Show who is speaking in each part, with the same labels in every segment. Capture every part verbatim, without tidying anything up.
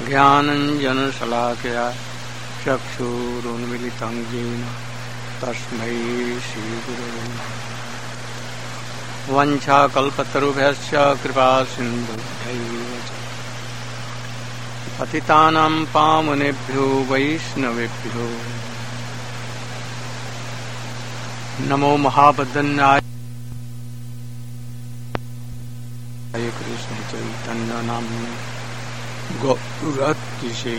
Speaker 1: ज्ञानञ्जनशलाकया चक्षुरुन्मिलितं येन तस्मै श्रीगुरवे नमः। वञ्चाकल्पतरुभ्यश्च कृपासिन्धुभ्यैव च पतितानां पावनेभ्यो वैष्णवेभ्यो नमो महाबदन्नाय कृष्ण चैतन्य नाम्ने गौरतिशे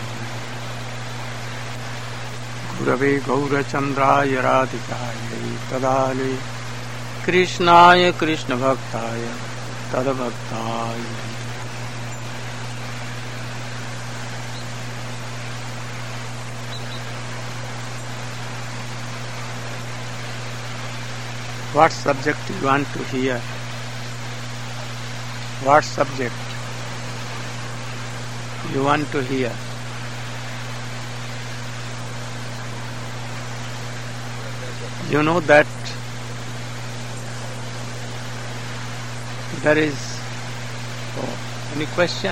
Speaker 1: गुरवे गौरचन्द्राय राधिकायै तदालये कृष्णाय कृष्णभक्ताय तद्भक्ताय। What subject you want to hear? What subject you want to hear? You know that there is oh, any question?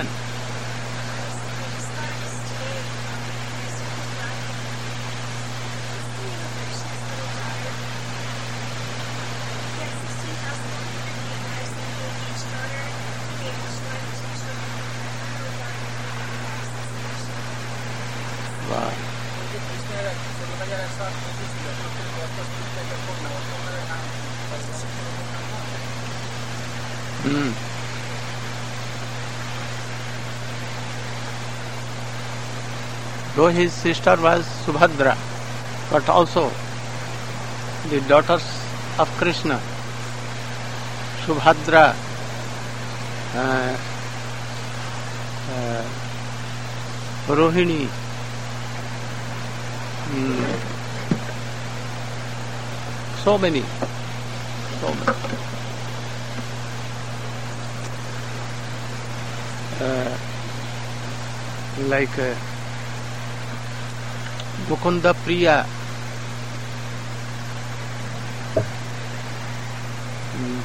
Speaker 1: Hmm. Though his sister was Subhadra, but also the daughters of Krishna, Subhadra, uh, uh, Rohini, mm, so many, so many. Uh, like uh, Mukunda Priya, mm.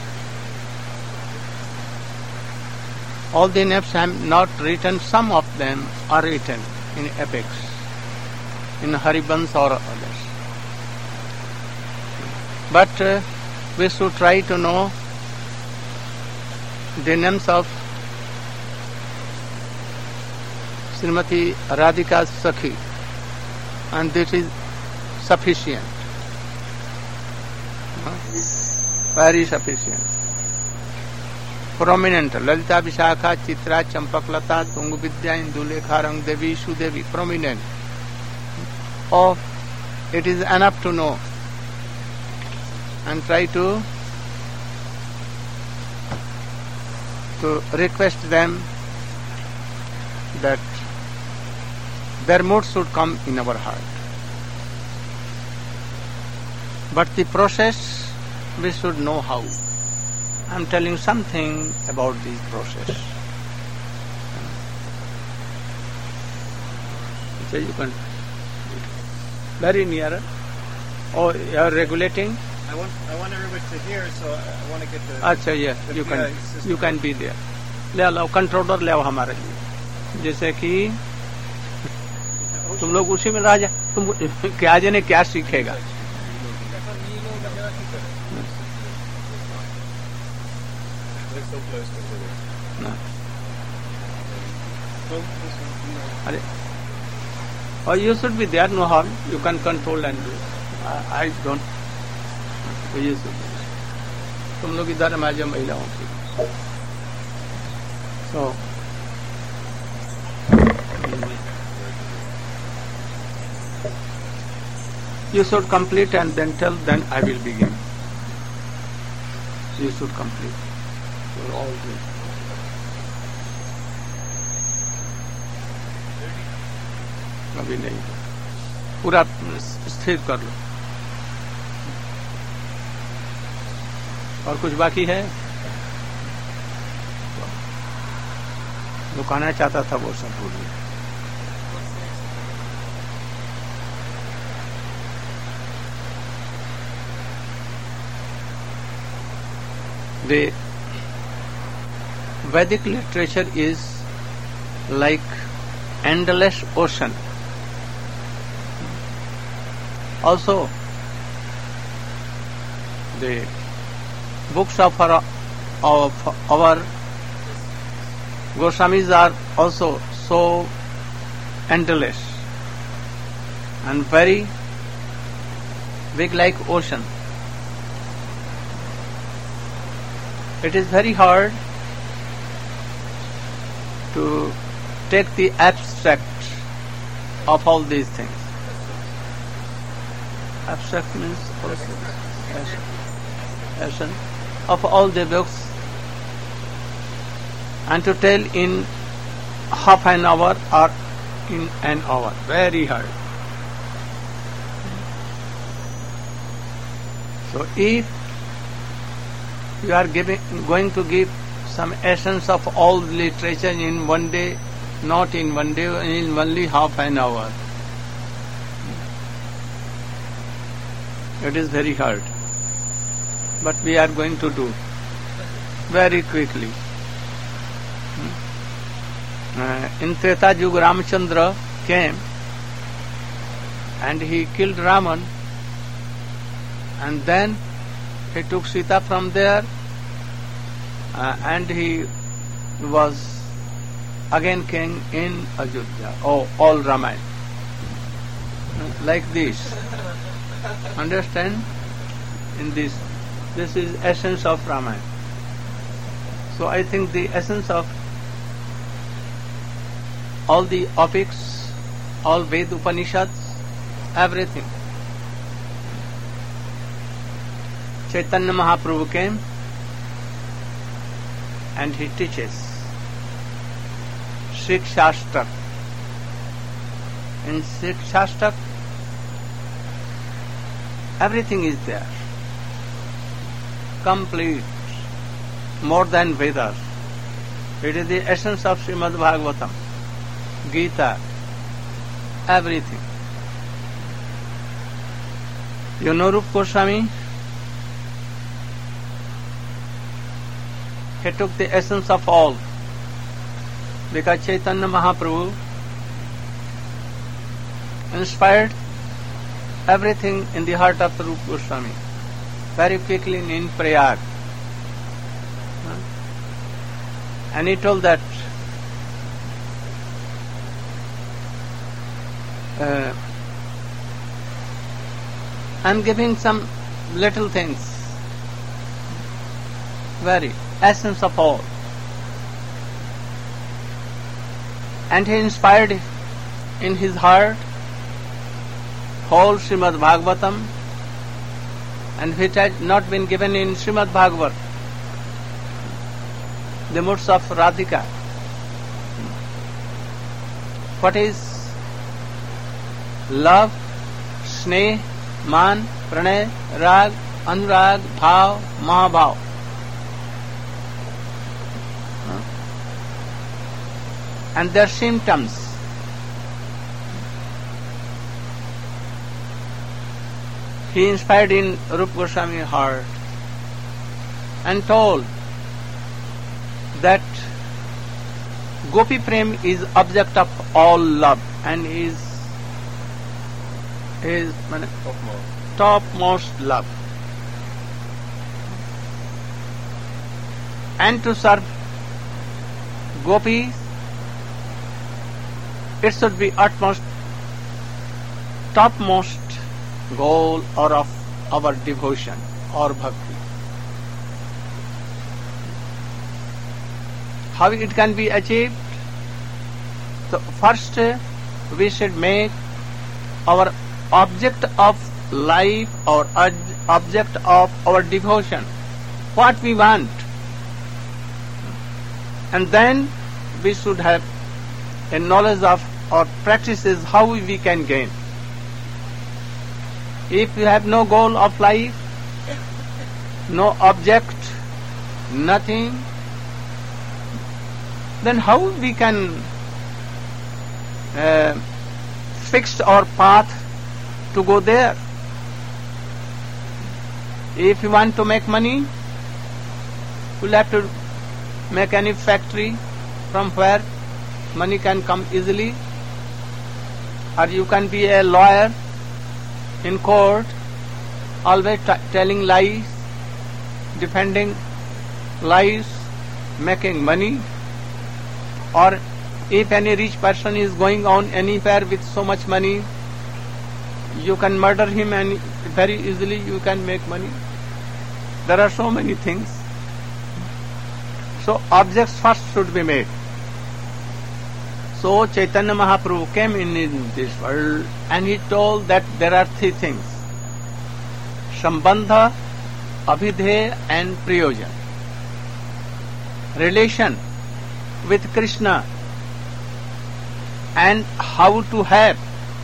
Speaker 1: all the names I am not written, some of them are written in epics, in Haribans or others. But uh, we should try to know the names of Srimati Radhika Sakhi, and this is sufficient, huh? Very sufficient. Prominent Lalita Vishakha Chitra Champaklata Tungu Vidya Indulekha Rang Devi Sudevi, prominent. Oh, it is enough to know and try to to request them that their mood should come in our heart. But the process, we should know how. I am telling something about this process. So you can very nearer. Oh, you are regulating?
Speaker 2: I want I want everybody to hear, so I want to get the.
Speaker 1: अच्छा, yeah,
Speaker 2: the
Speaker 1: you can
Speaker 2: system.
Speaker 1: you can be there. ले आओ controller ले आओ हमारे लिए. जैसे कि तुम लोग उसी में राजा, तुम क्या जाने क्या सीखेगा. अरे, or you should be there, no harm. You can control and do. I, I don't. You should be. तुम लोग इधर में आ जाओ महिलाओं की. So. You should complete and then tell, then I will begin. You should complete. You are all good. अभी नहीं, पूरा स्थिर कर लो. और कुछ बाकी है? जो कहना चाहता था वो सब भूल गया. The Vedic literature is like endless ocean. Also, the books of our, of our Goswamis are also so endless and very big like ocean. It is very hard to take the abstract of all these things. Abstract means also essence of all the books, and to tell in half an hour or in an hour. Very hard. So if you are giving, going to give some essence of all literature in one day, not in one day, in only half an hour, it is very hard. But we are going to do very quickly. Uh, in Treta Yuga, Ramachandra came and he killed Raman, and then he took Sita from there, uh, and he was again king in Ayodhya. Oh, all Ramayana. Uh, like this. Understand? In this, this is essence of Ramayana. So I think the essence of all the epics, all Ved Upanishads, everything. Chaitanya Mahaprabhu came and he teaches Shikshashtak. In Shikshashtak, everything is there, complete, more than Vedas. It is the essence of Srimad Bhagavatam, Gita, everything. You know Rupa Goswami? He took the essence of all, because Chaitanya Mahaprabhu inspired everything in the heart of Rupa Goswami very quickly in Prayag. And he told that uh, I am giving some little things, very essence of all. And he inspired in his heart whole Srimad Bhagavatam, and which had not been given in Srimad Bhagavat, the moods of Radhika. What is love, sneh, man, pranay, rag, anurag, bhav, mahabhav? And their symptoms. He inspired in Rupa Goswami heart and told that Gopi Prem is object of all love and is is topmost. topmost love. And to serve gopis, it should be utmost, topmost goal or of our devotion or bhakti. How it can be achieved? So first we should make our object of life or object of our devotion what we want, and then we should have a knowledge of or practices how we can gain. If we have no goal of life, no object, nothing, then how we can uh, fix our path to go there? If you want to make money, we'll have to make any factory from where money can come easily. or you can be a lawyer in court, always t- telling lies, defending lies, making money. Or if any rich person is going on anywhere with so much money, you can murder him and very easily you can make money. There are so many things. So objects first should be made. So Chaitanya Mahaprabhu came in, in this world and he told that there are three things: Sambandha, Abhidheya and Prayojan. Relation with Krishna and how to have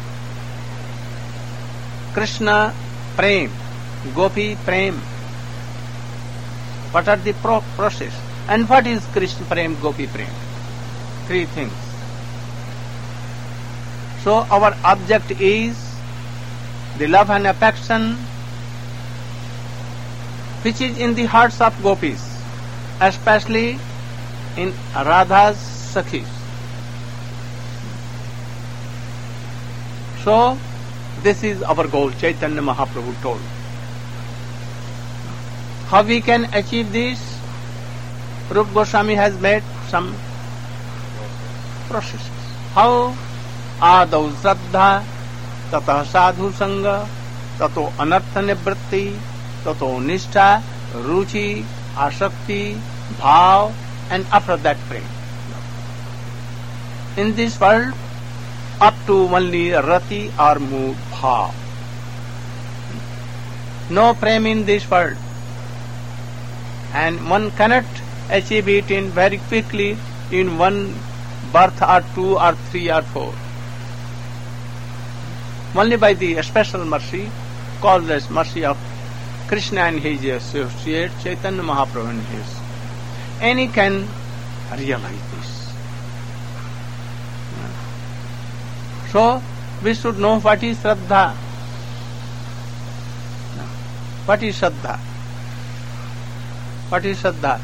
Speaker 1: Krishna Prem, Gopi Prem. What are the pro- process? And what is Krishna Prem, Gopi Prem? Three things. So our object is the love and affection which is in the hearts of gopis, especially in Radha's Sakhis. So this is our goal, Chaitanya Mahaprabhu told. How we can achieve this? Rupa Goswami has made some processes. How? Adau Shraddha, Tatah Sadhu Sangha, Tato Anartha Nivritti, Tato Nishtha, Ruchi, Asakti, Bhav, and after that prem. In this world, up to only Rati or Mood Bhav. No prem in this world. And one cannot achieve it in very quickly in one birth or two or three or four. Only by the special mercy, called as mercy of Krishna and his associate, Chaitanya Mahaprabhu and his, any can realize this. So, we should know what is Shraddha. What is Shraddha? What is Shraddha?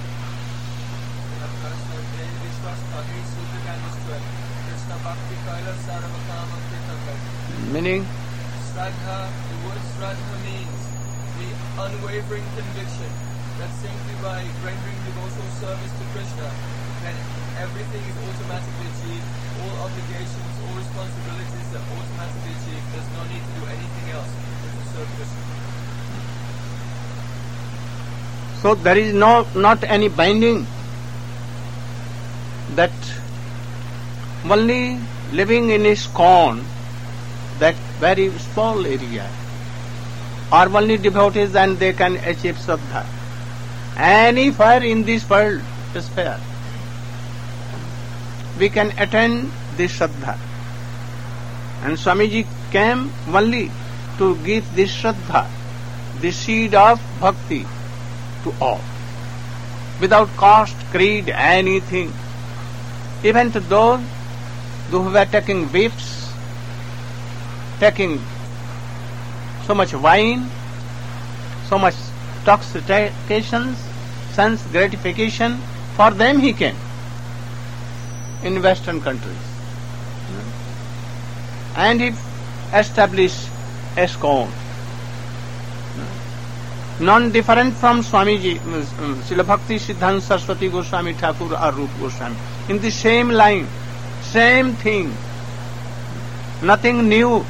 Speaker 1: Meaning?
Speaker 3: Shraddha, the word Shraddha means the unwavering conviction that simply by rendering devotional service to Krishna, then everything is automatically achieved, all obligations, all responsibilities are automatically achieved, there's no need to do anything else but to serve Krishna.
Speaker 1: So there is no not any binding that only living in ISKCON, that very small area, are only devotees and they can achieve Shraddha. Anywhere in this world is fair. We can attain this Shraddha. And Swamiji came only to give this Shraddha, the seed of bhakti, to all, without cost, creed, anything. Even to those who were taking whips, taking so much wine, so much intoxications, sense gratification, for them he came in Western countries. And he established ISKCON. Non-different from Swamiji, Srila Bhakti Siddhanta Saraswati Goswami Thakur or Rupa Goswami. In the same line, same thing, nothing new.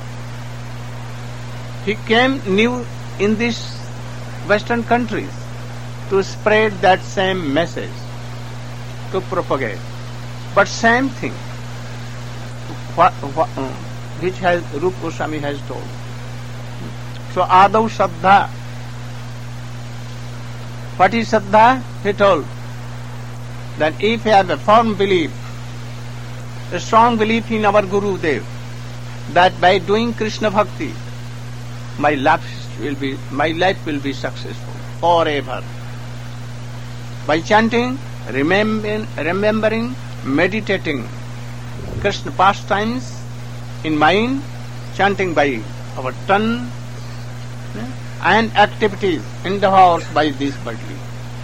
Speaker 1: He came new in these Western countries to spread that same message, to propagate. But same thing, what, what, uh, which has Rupa Goswami has told. So Adau Shraddha. What is Shraddha? He told that if you have a firm belief, a strong belief in our Guru Dev, that by doing Krishna Bhakti, my life will be my life will be successful forever. By chanting, remembering, remembering, meditating Krishna pastimes in mind, chanting by our tongue, and activities endeavors by this body.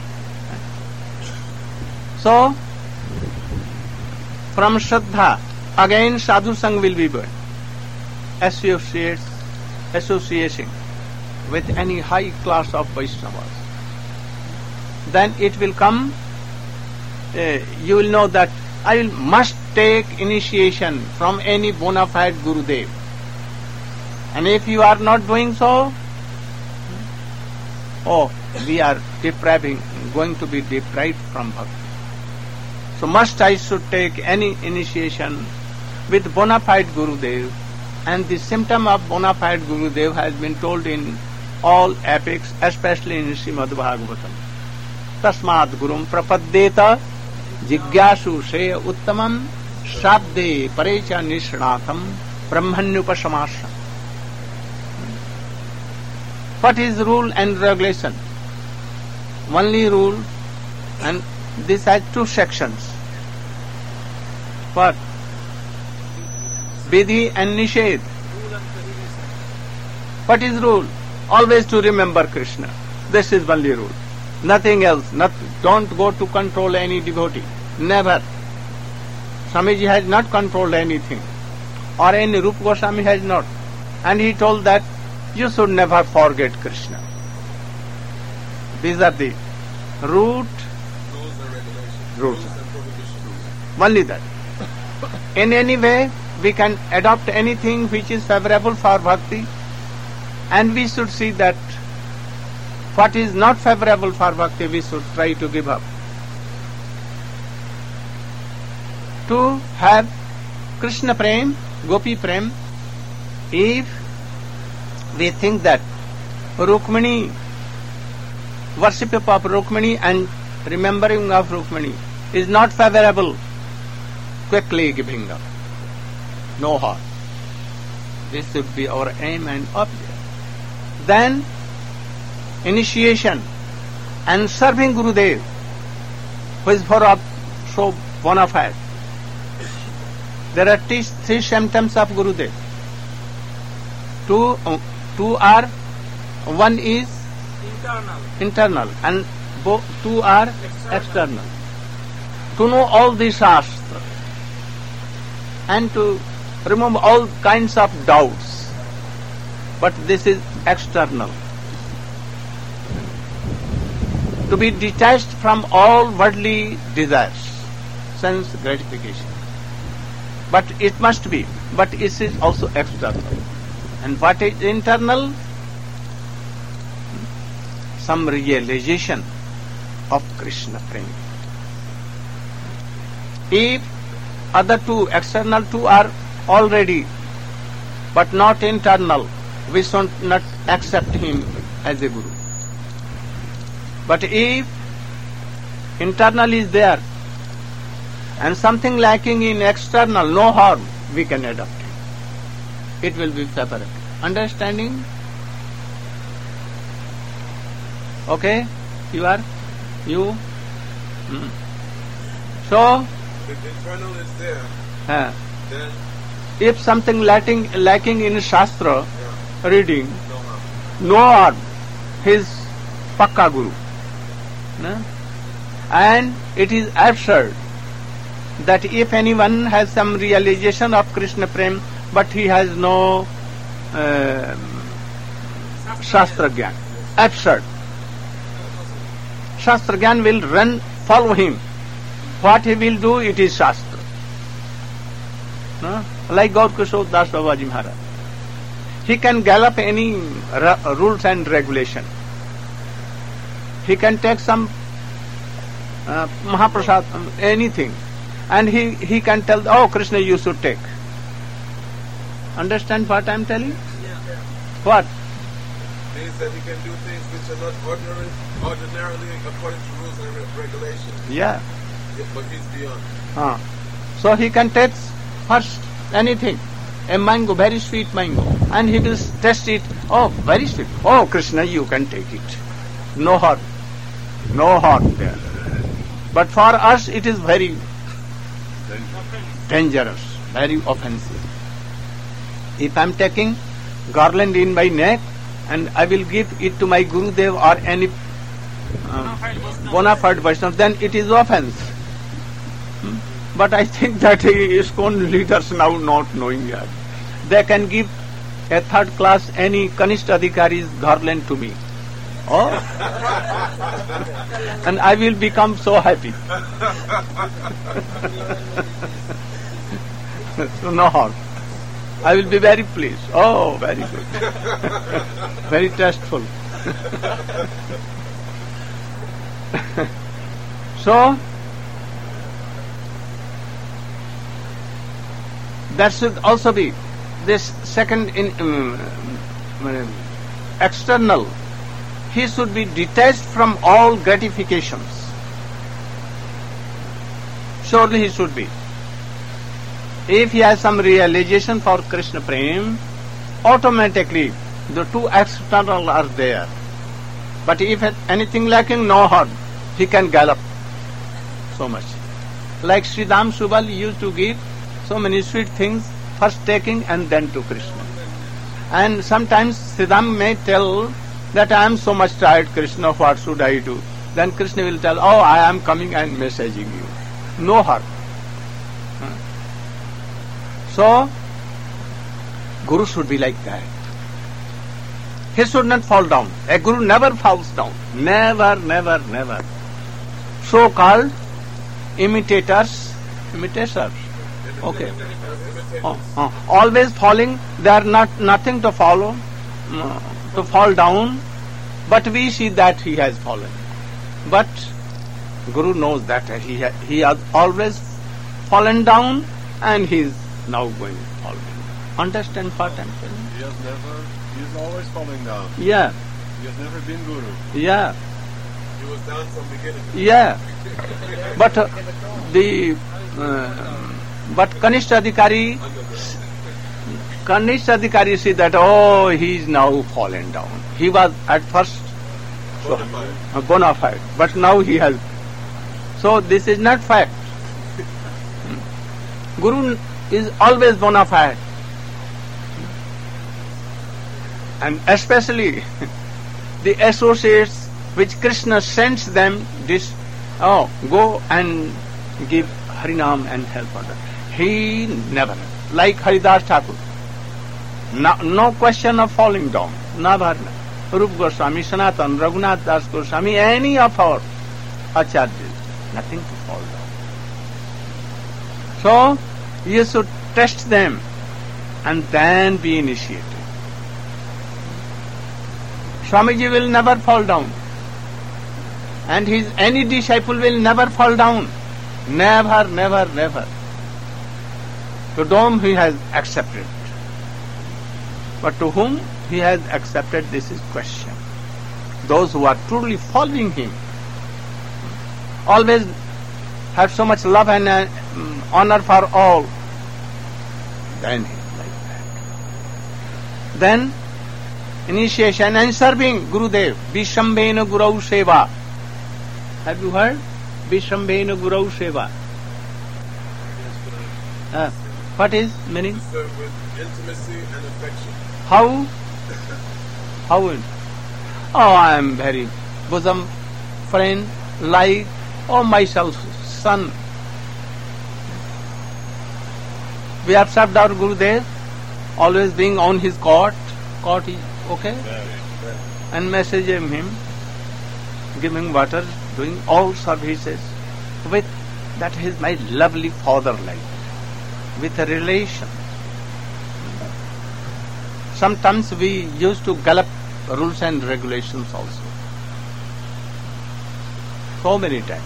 Speaker 1: So, from Shraddha, again sadhu sang will be born. Associates, association with any high class of Vaishnavas. Then it will come, uh, you will know that I will must take initiation from any bona fide Gurudev. And if you are not doing so, oh, we are depriving, going to be deprived from bhakti. So must I should take any initiation with bona fide Gurudev, and the symptom of bona fide Gurudev has been told in all epics, especially in Srimad Bhagavatam. Tasmad Gurum Prapaddeta Jigyasu Shreya Uttamam Shradde Parecha Nishnatham Brahmanyupasamasya. What is rule and regulation? Only rule, and this has two sections. What? Vidhi and Nishedh. What is rule? Always to remember Krishna. This is only rule. Nothing else. Not, don't go to control any devotee. Never. Swamiji has not controlled anything. Or any Rupa Goswami has not. And he told that you should never forget Krishna. These are the root
Speaker 4: Rules and regulations.
Speaker 1: rules.
Speaker 4: Rules and prohibitions.
Speaker 1: Only that. In any way, we can adopt anything which is favorable for bhakti, and we should see that what is not favorable for bhakti, we should try to give up. To have Krishna Prem, Gopi Prem, if we think that Rukmini, worship of Rukmini and remembering of Rukmini is not favorable, quickly giving up. No harm. This should be our aim and object. Then, initiation and serving Gurudev, who is for up so bona fide. There are three, three symptoms of Gurudev. Two, uh, two are, one is
Speaker 3: Internal.
Speaker 1: internal and bo- two are external. external. To know all the Shastra and to remove all kinds of doubts. But this is external. To be detached from all worldly desires, sense gratification. But it must be, but it is also external. And what is internal? Some realization of Krishna Prem. If other two, external two are already, but not internal, we should not accept him as a guru. But if internal is there, and something lacking in external, no harm, we can adopt it. It will be favorable. Understanding? Okay? You are? You? Hmm. So,
Speaker 4: If internal is there,
Speaker 1: uh,
Speaker 4: then
Speaker 1: if something lacking, lacking in Shastra
Speaker 4: yeah,
Speaker 1: reading,
Speaker 4: no harm.
Speaker 1: no harm, his Pakka Guru. No? And it is absurd that if anyone has some realization of Krishna Prem, but he has no uh, Shastra Gyan. Absurd. Shastra Gyan will run, follow him. What he will do, it is Shastra. No? Like Gaur Kishore Das Babaji Maharaj. He can gallop any ra- rules and regulation. He can take some uh, Mahaprasad, um, anything, and he, he can tell, oh Krishna, you should take. Understand what I am telling?
Speaker 3: Yeah.
Speaker 1: What?
Speaker 4: Means that he can do things which are not ordinary, ordinarily according to rules and re- regulations.
Speaker 1: Yeah.
Speaker 4: Yeah, but he's beyond.
Speaker 1: Uh. So he can take first anything, a mango, very sweet mango, and he will test it. Oh, very sweet. Oh, Krishna, you can take it. No harm. No harm there. But for us, it is very dangerous, very offensive. If I am taking garland in my neck and I will give it to my Gurudev or any uh, bona fide Vaishnava, then it is offense. Hmm? But I think that ISKCON leaders now not knowing that. They can give a third class any Kanishta Adhikari's garland to me. Oh, and I will become so happy. So no harm. I will be very pleased. Oh, very good. Very tasteful. So, that should also be this second in um, um, external. He should be detached from all gratifications. Surely he should be. If he has some realization for Krishna Prem, automatically the two external are there. But if anything lacking, no harm. He can gallop so much. Like Sridham Subal used to give so many sweet things, first taking and then to Krishna. And sometimes Sridham may tell that I am so much tired, Krishna, what should I do? Then Krishna will tell, oh, I am coming and messaging you. No harm. So, Guru should be like that. He should not fall down. A Guru never falls down. Never, never, never. So-called imitators, imitators. Okay. Oh, oh. Always falling. They are not nothing to follow, uh, to fall down. But we see that he has fallen. But Guru knows that he ha- he has always fallen down, and he is now going to fall down. Understand what I'm saying?
Speaker 4: He has never. He is always falling down.
Speaker 1: Yeah.
Speaker 4: He has never been Guru.
Speaker 1: Yeah.
Speaker 4: He was down from the beginning.
Speaker 1: Yeah. But uh, the uh, but Kanishta Adhikari, Kanishta Adhikari see that, oh, he is now fallen down. He was at first so, uh, bona fide, but now he has. So this is not fact. Guru is always bona fide. And especially the associates which Krishna sends them, this, oh, go and give Harinam and help others. He never, like Haridas Thakur, no, no question of falling down, never. Rup Goswami, Sanatan, Raghunath Das Goswami, any of our acharyas, nothing to fall down. So, you should test them and then be initiated. Swamiji will never fall down. And his any disciple will never fall down. Never, never, never. To whom he has accepted. But to whom he has accepted, this is question. Those who are truly following him, always have so much love and uh, honor for all, then he is like that. Then, initiation and serving Gurudev, Vishambena Gurau Seva. Have you heard? Vishambena Gurau Seva. Uh, what is meaning?
Speaker 4: Serve with intimacy and affection.
Speaker 1: How? How? Will? Oh, I am very bosom friend, like, oh, myself, son. We have served our Gurudev, always being on his court. Court is okay? And messaging him, giving water, doing all services with that is my lovely father like, with a relation. Sometimes we used to gallop rules and regulations also. So many times.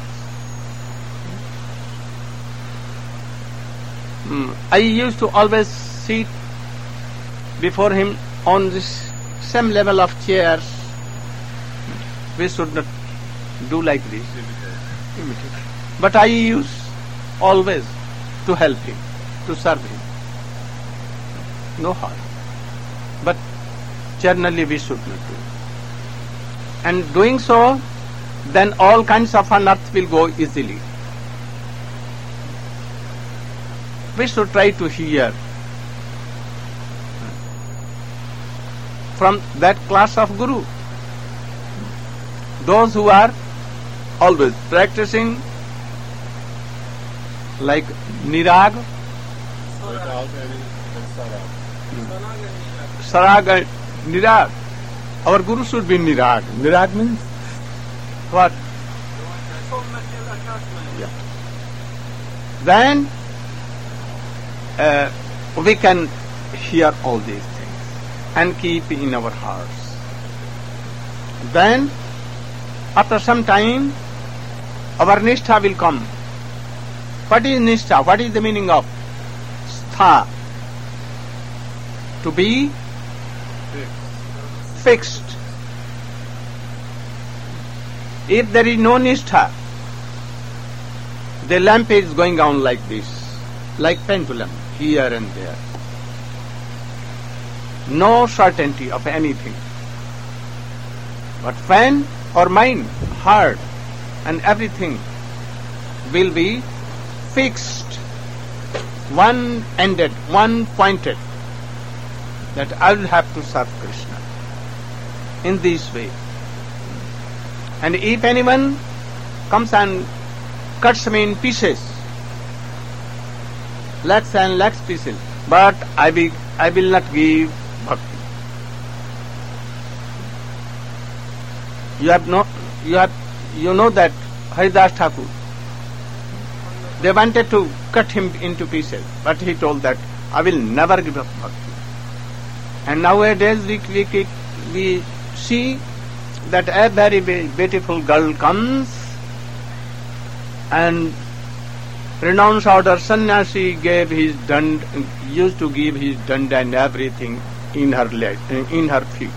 Speaker 1: Mm. I used to always sit before him on this same level of chairs. We should not do like this. Imitate. But I used always to help him, to serve him. No harm. But generally we should not do. And doing so, then all kinds of unearth will go easily. We should try to hear from that class of Guru. Those who are always practicing like Nirag,
Speaker 4: Without any and sarag.
Speaker 1: Sarag and Nirag. Our Guru should be Nirag. Nirag means what? Yeah. Then uh, we can hear all these things and keep in our hearts. Then after some time our Nishtha will come. What is Nishtha? What is the meaning of Stha? To be fixed. If there is no Nishtha, the lamp is going on like this, like pendulum, here and there. No certainty of anything. But when our mind, heart and everything will be fixed, one-ended, one-pointed, that I will have to serve Krishna in this way. And if anyone comes and cuts me in pieces, lakhs and lakhs pieces, but I will, I will not give bhakti. You have no, you have, you know that Haridas Thakur, they wanted to cut him into pieces, but he told that I will never give up bhakti. And nowadays we, we, we see that a very, very beautiful girl comes and renounced order sannyasi gave his dand, used to give his dand and everything in her leg, in her feet.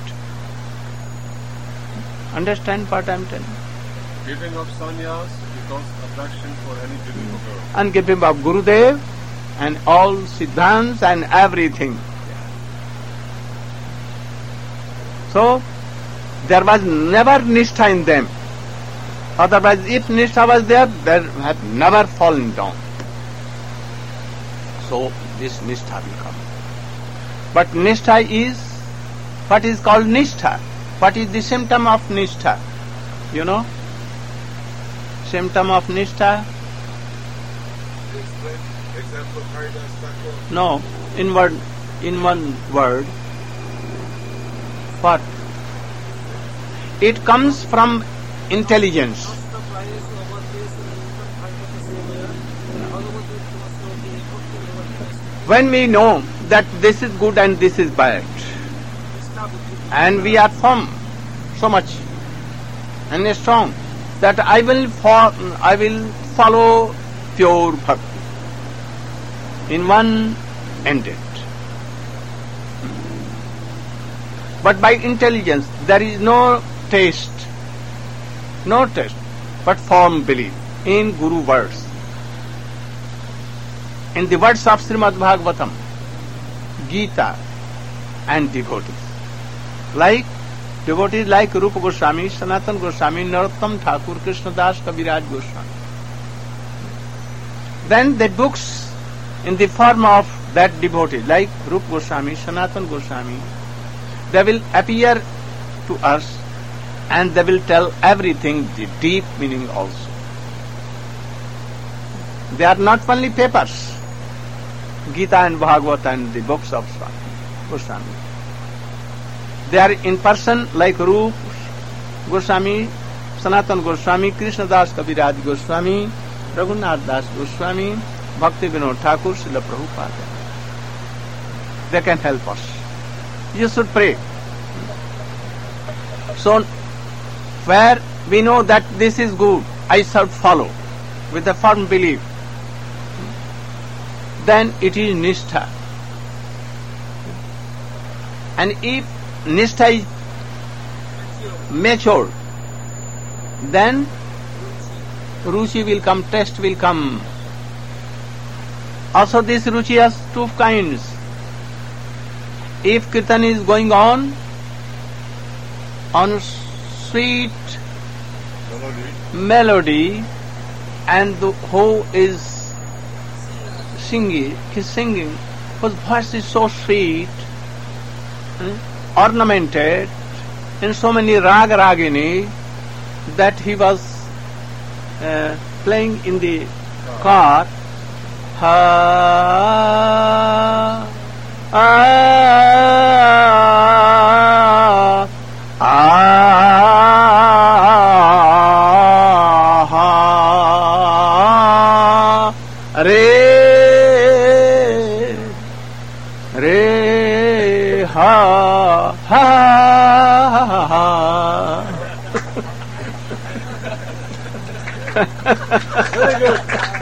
Speaker 1: Understand what I am telling?
Speaker 4: Giving up sannyas becomes attraction for any beautiful girl.
Speaker 1: And giving up Gurudev and all siddhants and everything. So there was never Nishtha in them. Otherwise, if Nishtha was there, they had never fallen down. So this Nishtha will come. But Nishtha is, what is called Nishtha? What is the symptom of Nishtha? You know? Symptom of Nishtha?
Speaker 4: Example, Haridas Thakur.
Speaker 1: No, in word, in one word. What? It comes from intelligence. When we know that this is good and this is bad, and we are firm so much and strong that I will fo- I will follow pure bhakti in one ended. But by intelligence there is no taste, no taste, but firm belief in Guru words. In the words of Srimad Bhagavatam, Gita and devotees. Like devotees like Rupa Goswami, Sanatan Goswami, Narottam Thakur, Krishna Das, Kaviraj Goswami. Then the books in the form of that devotee like Rupa Goswami, Sanatan Goswami, they will appear to us and they will tell everything, the deep meaning also. They are not only papers, Gita and Bhagavad and the books of Goswami. They are in person like Rupa Goswami, Sanatan Goswami, Krishna Das Kaviraj Goswami, Raghunath Das Goswami, Bhakti Vinod Thakur, Srila Prabhupada. They can help us. You should pray. So, where we know that this is good, I shall follow with a firm belief, then it is Nishtha. And if Nishtha is matured, then Ruchi will come, taste will come. Also this Ruchi has two kinds. If Kirtan is going on, on sweet
Speaker 4: Melody.
Speaker 1: melody, and the who is singing, his singing, whose voice is so sweet, hmm, ornamented in so many rag ragini, that he was uh, playing in the car, ha ah ah re re ha ha ha.
Speaker 2: Very good.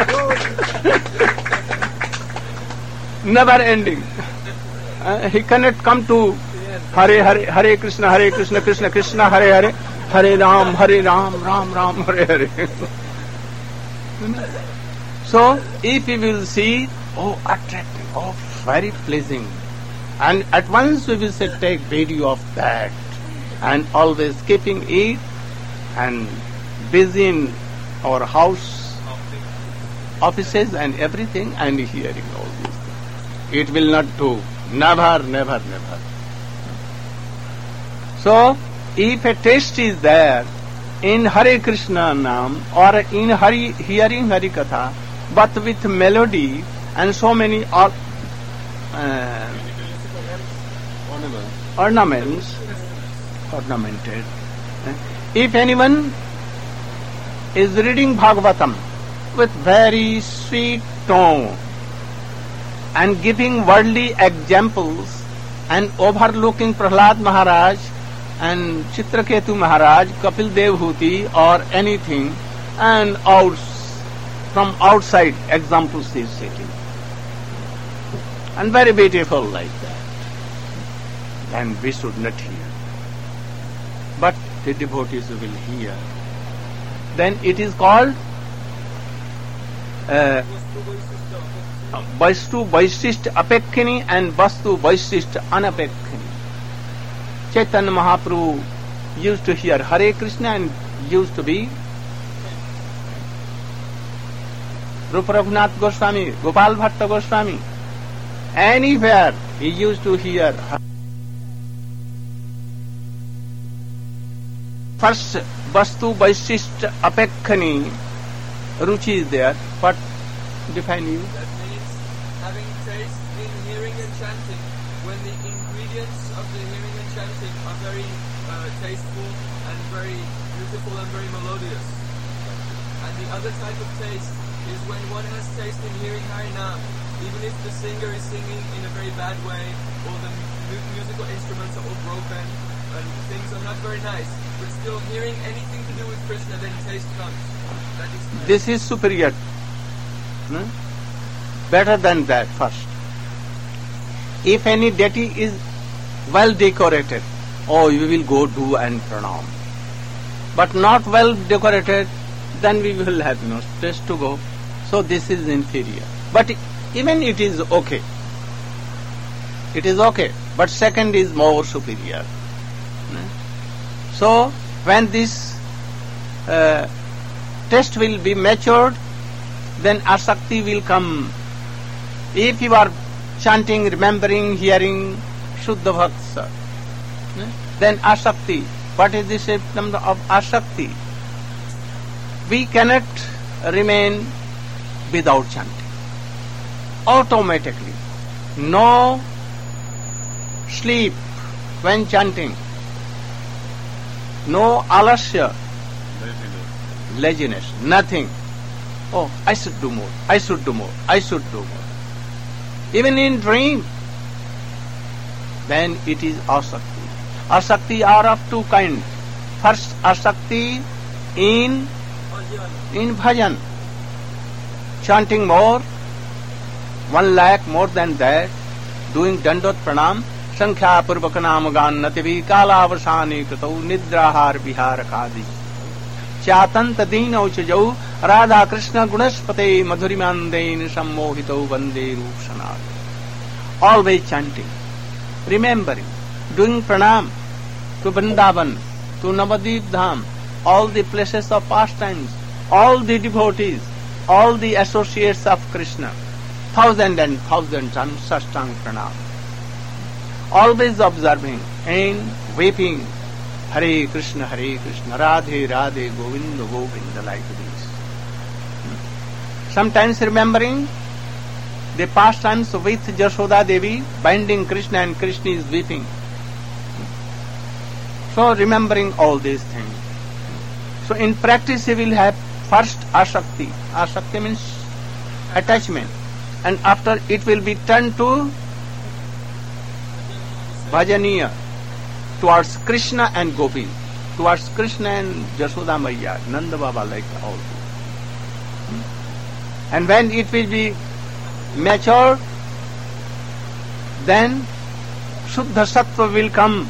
Speaker 1: Never ending. Uh, he cannot come to Hare Hare, Hare Krishna, Hare Krishna, Krishna Krishna, Hare Hare, Hare Ram, Hare Ram, Ram Ram, Hare Hare. So, if we will see, oh, attractive, oh, very pleasing, and at once we will say, take video of that, and always keeping it, and busy in our house, offices and everything, and hearing all these things. It will not do. Never, never, never. So, if a taste is there in Hare Krishna Nam or in Hari, hearing Hari Katha, but with melody and so many or, uh, ornaments, ornamented. If anyone is reading Bhagavatam with very sweet tone and giving worldly examples and overlooking Prahlad Maharaj and Chitraketu Maharaj, Kapil Devhuti or anything, and out, from outside examples he is taking, and very beautiful like that, then we should not hear. But the devotees will hear. Then it is called uh, Vastu Vaishisht Apekhini and Vastu Vaishisht Anapekkhini. Chaitanya Mahaprabhu used to hear Hare Krishna and used to be Rupa Raghunath Goswami, Gopal Bhatta Goswami. Anywhere he used to hear. First, Vastu Vaishisht Apekhani, Ruchi is there. What define you?
Speaker 3: That means having taste in hearing and chanting, when the ingredients of the hearing and chanting are very uh, tasteful and very beautiful and very melodious. And the other type of taste is when one has taste in hearing Harinam, even if the singer is singing in a very bad way, or the mu- musical instruments are all broken, and things are not very nice, but still hearing anything to do with Krishna, then taste comes. That is nice.
Speaker 1: This is superior. Hmm? Better than that first. If any deity is well decorated, oh, you will go do and pranam. But not well decorated, then we will have no space to go. So this is inferior. But even it is okay. It is okay. But second is more superior. So when this uh, test will be matured, then asakti will come. If you are chanting, remembering, hearing Shuddha Bhakta, then asakti. What is the symptom of asakti? We cannot remain without chanting. Automatically. No sleep when chanting. No alasya, laziness. laziness, nothing. Oh, I should do more, I should do more, I should do more. Even in dream, then it is asakti. Asakti are of two kinds. First, asakti in, in bhajan, chanting more, one lakh more than that, doing dandot pranam, sankhya purvakanam gannativi kalavasani kratau nidrahar vihar kadi. Chatanta dina uchajau Radha Krishna Gunaspate Madhurimandain Sammohitau Vande Rupsanad. Always chanting, remembering, doing pranam to Vrindavan, to Navadip Dham, all the places of pastimes, all the devotees, all the associates of Krishna, thousand and thousand times sashtang pranam. Always observing and weeping, Hare Krishna, Hare Krishna, Radhe Radhe, Govinda Govinda, like this. Sometimes remembering the pastimes with Jashoda Devi, binding Krishna and Krishna is weeping. So remembering all these things. So in practice he will have first Ashakti. Ashakti means attachment. And after it will be turned to Bhajaniya, towards Krishna and Gopi, towards Krishna and Jashoda Maiya, Nanda Baba, like all. And when it will be mature, then Shuddha Sattva will come.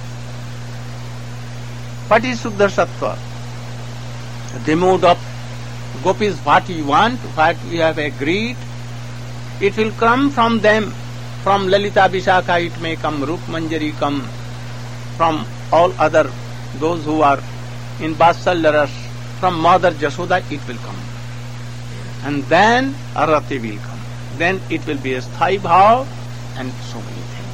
Speaker 1: What is Shuddha Sattva? The mood of Gopis, what you want, what we have agreed, it will come from them. From Lalita Vishakha it may come, Rup Manjari come, from all other, those who are in Vatsalya Ras, from Mother Jashoda it will come. And then Arati will come. Then it will be a Sthai Bhav and so many things.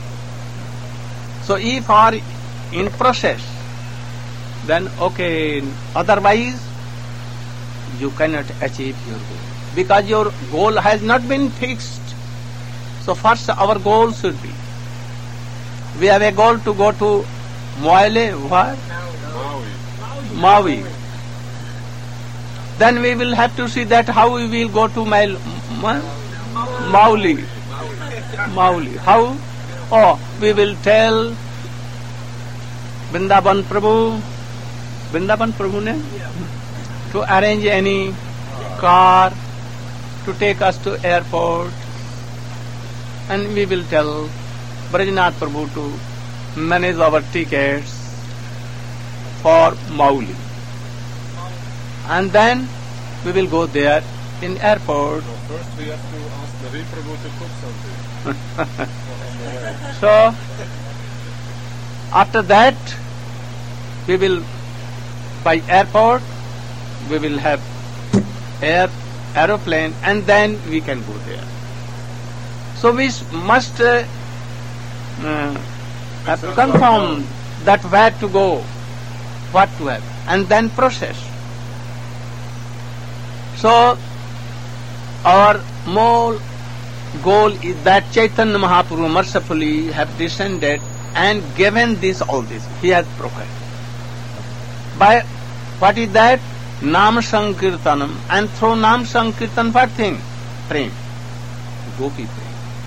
Speaker 1: So if are in process, then okay, otherwise you cannot achieve your goal. Because your goal has not been fixed. So first our goal should be, we have a goal to go to Moile, what? Maui. Maui. Then we will have to see that how we will go to Mail, Ma, Mauli. Mauli. How? Oh, we will tell Vrindavan Prabhu, Vrindavan Prabhu ne? To arrange any car to take us to airport, and we will tell Brajnath Prabhu to manage our tickets for Mauli. And then we will go there in airport.
Speaker 2: No, first we have to ask Naveen Prabhu to cook something.
Speaker 1: So, after that, we will, by airport, we will have air, aeroplane, and then we can go there. So we must uh, uh, have confirm that where to go, what to have, and then process. So our more goal is that Chaitanya Mahaprabhu mercifully have descended and given this all this. He has provided. By what is that? Nam Sankirtanam. And through Nam Sankirtan what thing? Prem. Gopi Prem.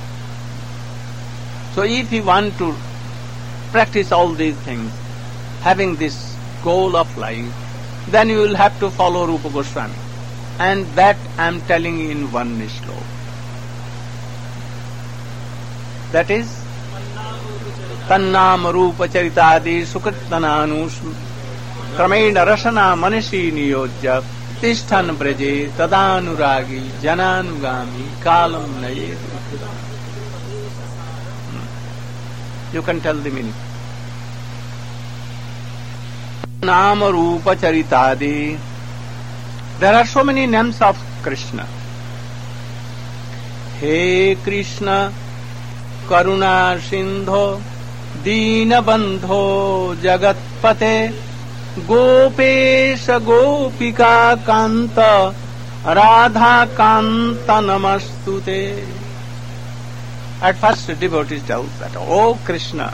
Speaker 1: So if you want to practice all these things, having this goal of life, then you will have to follow Rupa Goswami. And that I am telling you in one sloka. That is Tannam Rupa Charitadi Sukritananus Kramena Rasana Manishi Niyojya Tishtan Braje Tadanuragi Jananugami Kalam Naye. You can tell the meaning. Nama Rupa Charitadi. There are so many names of Krishna. He Krishna Karuna Sindho Dina Bandho Jagatpate Gopesha Gopika Kanta Radha Kanta Namastute. At first the devotee tells that, oh Krishna,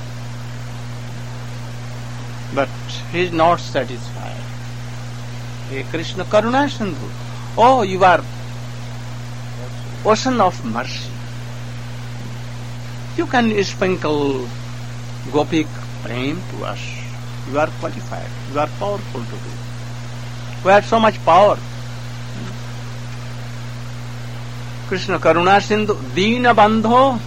Speaker 1: but he is not satisfied. Hey Krishna Karuna Sindhu, oh you are ocean of mercy. You can sprinkle Gopik Prem to us. You are qualified. You are powerful to do. We have so much power. Krishna Karuna Sindhu, Dina Bandho.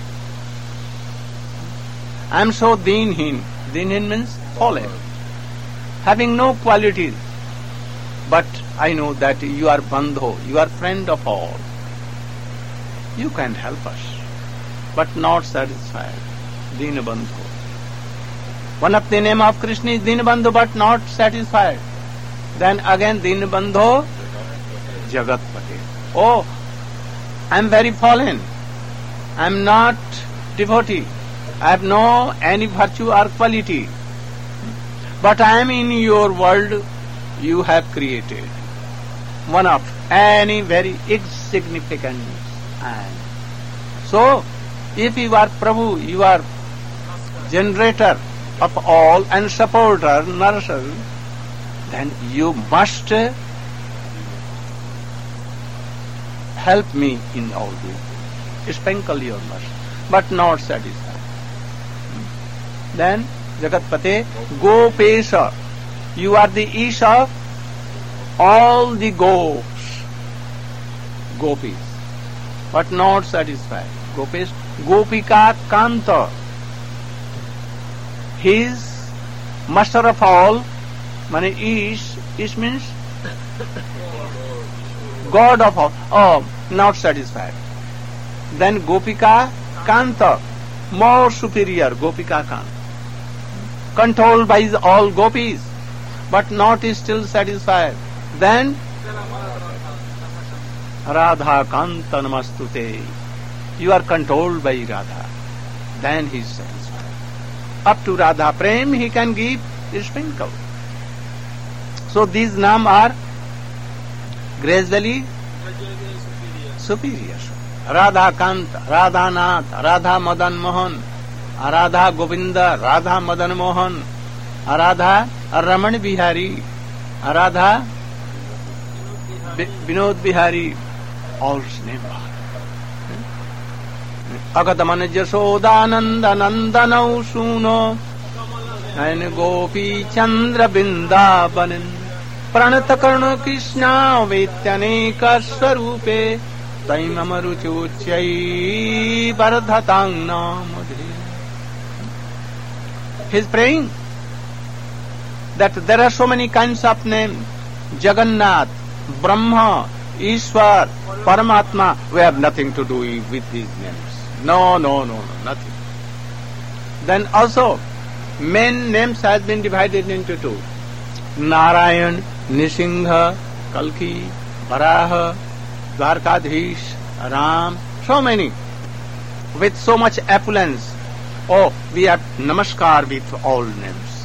Speaker 1: I am so Deenhin. Deenhin means fallen. Having no qualities. But I know that you are Bandho. You are friend of all. You can help us. But not satisfied. Dina Bandho. One of the name of Krishna is Dina Bandho, but not satisfied. Then again Dina Bandho, Jagatpate. Oh, I am very fallen. I am not devotee. I have no any virtue or quality. But I am in your world you have created. One of any very insignificant I am. So, if you are Prabhu, you are generator of all and supporter, nourisher, then you must help me in all this. Sprinkle your mercy, but not satisfied. Then, Jagatpate, Gopesha, you are the Ish of all the gopis, gopis, but not satisfied. Gopesh, Gopika Kanta, his master of all, mane Ish, Ish means God of all, oh, not satisfied. Then Gopika Kanta, more superior, Gopika Kanta, controlled by all gopis, but not still satisfied. Then Radha Kanta Namastute, you are controlled by Radha. Then he is satisfied. Up to Radha Prem he can give a sprinkle. So these names are gradually superior. Radha Kanta, Radha Nath, Radha Madan Mohan, Radha Govinda, Radha Madan Mohan, Radha Raman Bihari, Radha Vinod Bihari, all his name are. Agataman Jasodananda Nandanau Suno, and Gopi Chandra Bindabanin, Pranatakarna Krishna Vetyaneka Swarupe, Taimamaruchuchai Bardhatang Namadhe. He is praying that there are so many kinds of names, Jagannath, Brahma, Ishwar, Paramatma. We have nothing to do with these names. No, no, no, no, nothing. Then also, main names has been divided into two. Narayan, Nisingha, Kalki, Varaha, Dwarkadhish, Ram, so many, with so much opulence. Oh, we have namaskar with all names.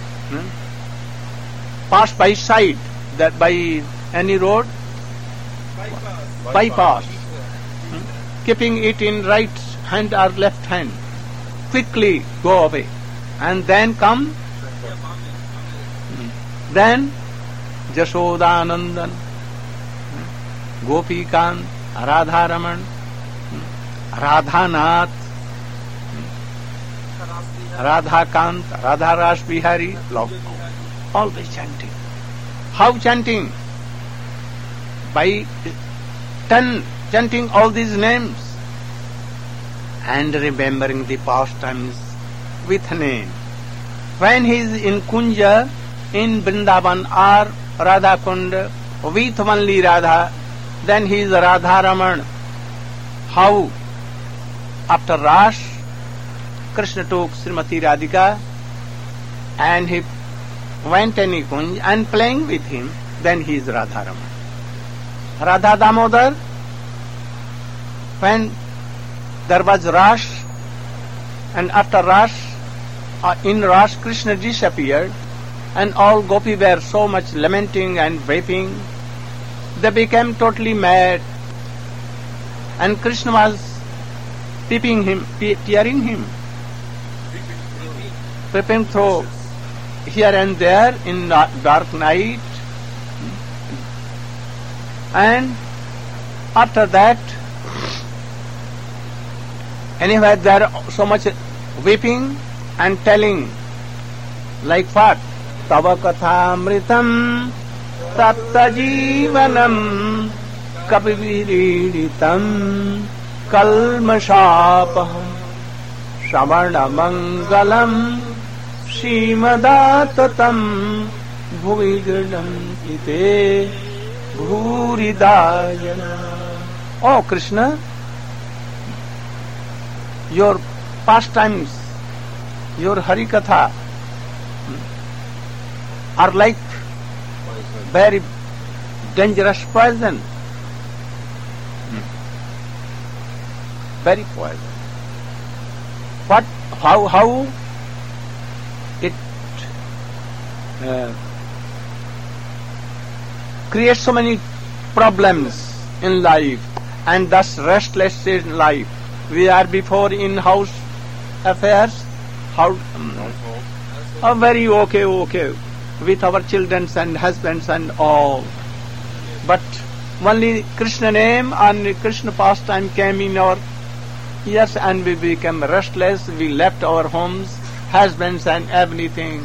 Speaker 1: Hmm? Pass by side, that by any road, bypass, bypass. Hmm? Keeping it in right hand or left hand, quickly go away, and then come. Hmm. Then Jashodanandan, hmm? Gopikant, Radharaman, hmm? Radhanath, hmm? Radhakant, Radharash Bihari, love. Always chanting. How chanting? By ten, chanting all these names and remembering the pastimes with name. When he is in Kunja, in Vrindavan or Radha Kunda, with only Radha, then he is Radha Raman. How? After Rash, Krishna took Srimati Radhika and he went any Kunj and playing with him, then he is Radha Raman. Radha Damodar, when there was Rash, and after Rash, uh, in Rash Krishna disappeared, and all gopi were so much lamenting and weeping, they became totally mad, and Krishna was peeping him, pe- tearing him, peeping through here and there in dark night, and after that, anyway, there so much weeping and telling, like what? Tava kathamritam tapta jivanam kapividitam kalmashapaham shravana mangalam Shrimadatam bhuvigadam ite bhuridayana. Oh Krishna, your pastimes, your Harikatha are like very dangerous poison. Very poison. What? How? How? It uh, creates so many problems in life and thus restless in life. We are before in-house affairs. How? Um,
Speaker 2: Household.
Speaker 1: oh, very okay, okay. With our children and husbands and all. But only Krishna name and Krishna pastime came in our ears and we became restless. We left our homes, husbands and everything.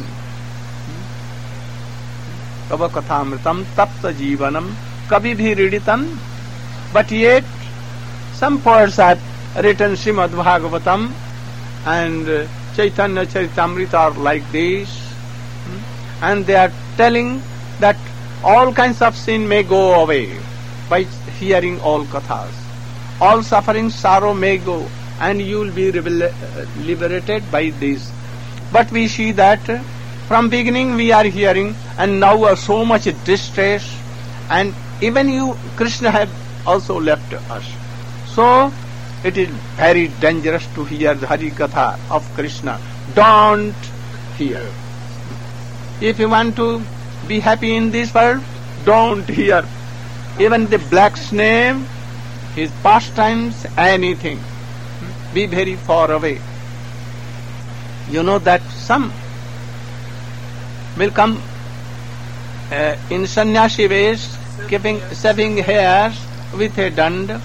Speaker 1: Tava kathamritam tapta jivanam kabhi riditam. But yet some poets have written Srimad Bhagavatam and uh, Chaitanya Charitamrita are like this, hmm? and they are telling that all kinds of sin may go away by hearing all kathas. All suffering, sorrow may go, and you will be liberated by this. But we see that uh, from beginning we are hearing, and now uh, so much distress, and even you, Krishna, have also left us. So it is very dangerous to hear the Hari Katha of Krishna. Don't hear. If you want to be happy in this world, don't hear. Even the black's name, his pastimes, anything. Be very far away. You know that some will come uh, in sannyasi ways, keeping shaving hairs with a dand,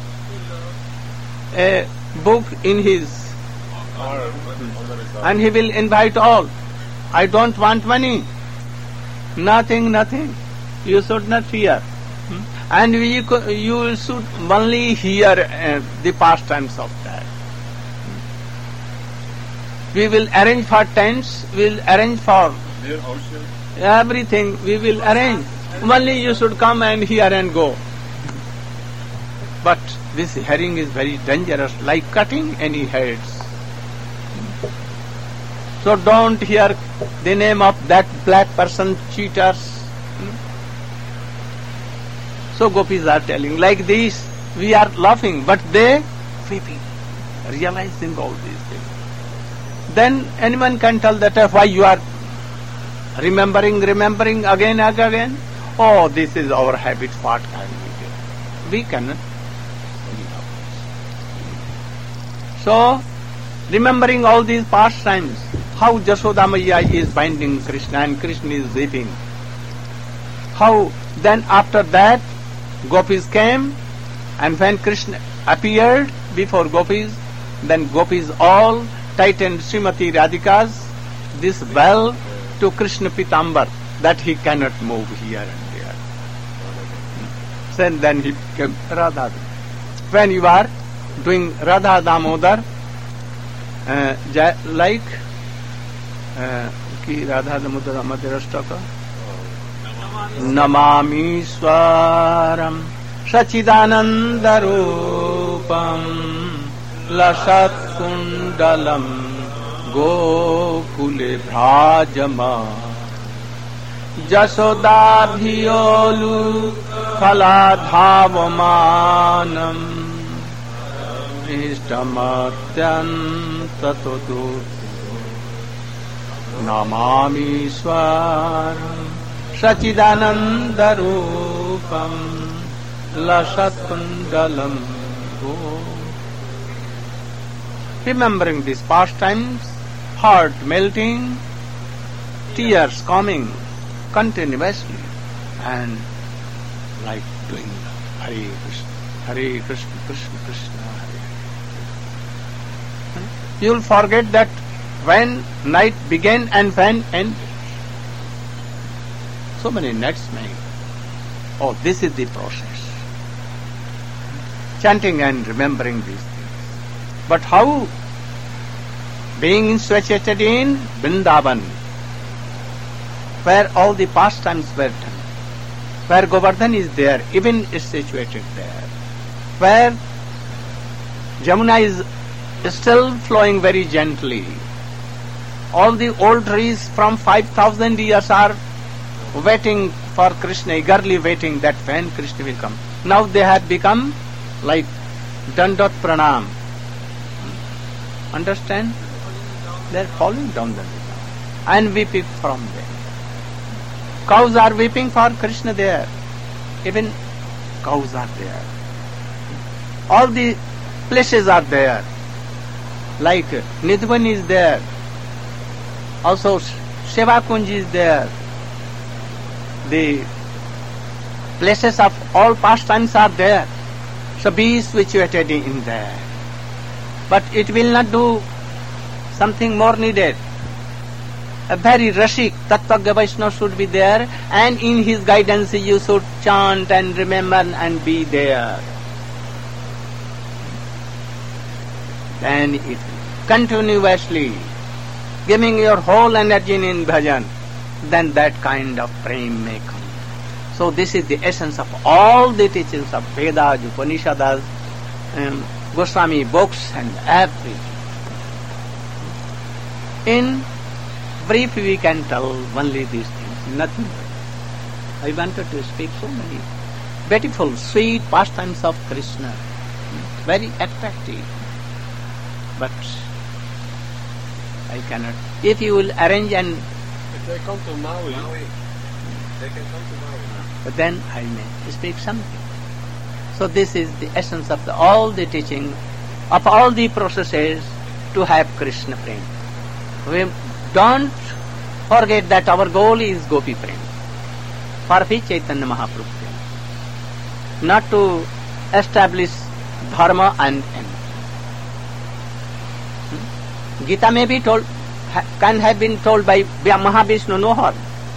Speaker 1: a book in his, and he will invite all. I don't want money. Nothing, nothing. You should not fear. And we, you should only hear uh, the pastimes of that. We will arrange for tents, we will arrange for
Speaker 2: Near ocean.
Speaker 1: everything, we will arrange. Only you should come and hear and go. But this hearing is very dangerous, like cutting any heads. So don't hear the name of that black person, cheaters. So gopis are telling, like this, we are laughing, but they weeping, realizing all these things. Then anyone can tell that uh, why you are remembering, remembering again and again. Oh, this is our habit, what can we do? We cannot. So, remembering all these pastimes, how Jashoda Maiya is binding Krishna and Krishna is weeping. How then after that gopis came, and when Krishna appeared before gopis, then gopis all tightened Srimati Radhika's this bell to Krishna Pitambar, that he cannot move here and there. So then he became Radha. When you are doing Radha Damodar, uh, like uh, ki Radha Damodar Amadhyarashtaka, Namami Swaram Sachidananda Rupam Lasat Kundalam Gokule Bhrajama Jasoda Bhiyolu Phaladhavamanam Ishtamatyan Tatodu Namami Swaram Sachidananda Rupam Lasat Kundalam Go. Remembering these pastimes, heart melting, tears coming continuously, and like doing Hare Krishna, Hare Krishna, Krishna Krishna, Hare. You will forget that when night began and when ended. So many nights may. Oh, this is the process. Chanting and remembering these things. But how? Being situated in Vrindavan, where all the pastimes were done, where Govardhan is there, even is situated there, where Jamuna is still flowing very gently. All the old trees from five thousand years are waiting for Krishna, eagerly waiting that when Krishna will come. Now they have become like Dandot Pranam. Understand? They are falling down the river and weeping from them. Cows are weeping for Krishna there. Even cows are there. All the places are there. Like Nidhvan is there. Also Seva Kunj is there. The places of all pastimes are there. So be situated in there. But it will not do something more needed. A very Rashik, Tattvagya Vaishnava should be there, and in his guidance you should chant and remember and be there. Then it continuously giving your whole energy in bhajan, then that kind of prem may come. So this is the essence of all the teachings of Vedas, Upanishads, um, Goswami books and everything. In brief we can tell only these things, nothing but. I wanted to speak so many beautiful, sweet pastimes of Krishna, very attractive. But I cannot. If you will arrange and...
Speaker 2: If they come to Maui,
Speaker 4: Maui. They can come to Maui.
Speaker 1: then I may speak something. So this is the essence of the, all the teaching, of all the processes to have Krishna prem. We don't forget that our goal is Gopi prem, for which Chaitanya Mahaprabhu came. Not to establish dharma and end. Hmm? Gita may be told, ha, can have been told by Mahavishnu, no harm.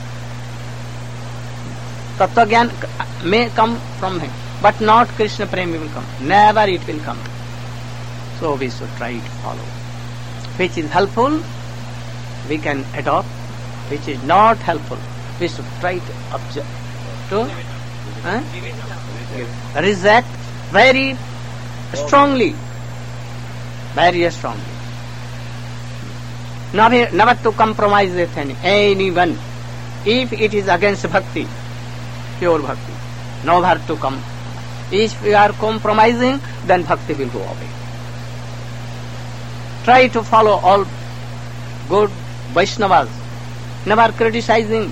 Speaker 1: Tattva Gyan may come from him, but not Krishna prem will come. Never it will come. So we should try to follow. Which is helpful, we can adopt. Which is not helpful, we should try to observe, to huh? reject very strongly, very strongly. Never, never to compromise with any, anyone. If it is against bhakti, pure bhakti, never to come. If we are compromising, then bhakti will go away. Try to follow all good Vaishnavas, never criticizing,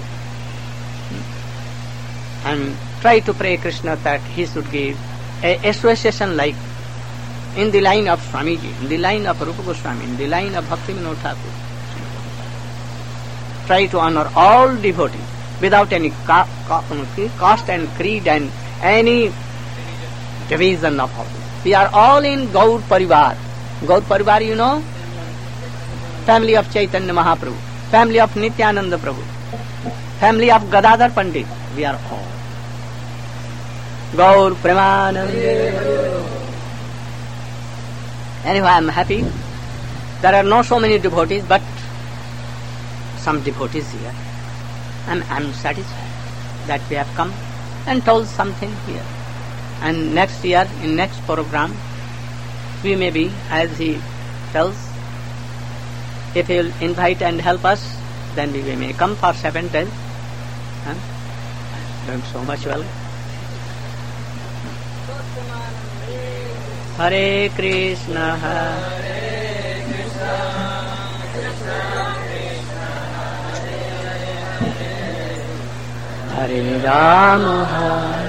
Speaker 1: and try to pray Krishna that he should give a association like in the line of Swamiji, in the line of Rupa Goswami, in the line of Bhaktivinoda Thakur. Try to honor all devotees without any ca- ca- caste and creed and any division of all. We are all in Gaur Parivar. Gaur Parivar, you know? Family of Chaitanya Mahaprabhu, family of Nityananda Prabhu, family of Gadadhar Pandit. We are all. Gaur Premanande. Anyway, I am happy. There are not so many devotees, but some devotees here. I am satisfied that we have come and told something here. And next year, in next program, we may be, as he tells, if he will invite and help us, then we may come for seven days. Huh? Doing so much well. Hare Krishna, Hare Krishna, Krishna Krishna, Hare Rama, Hare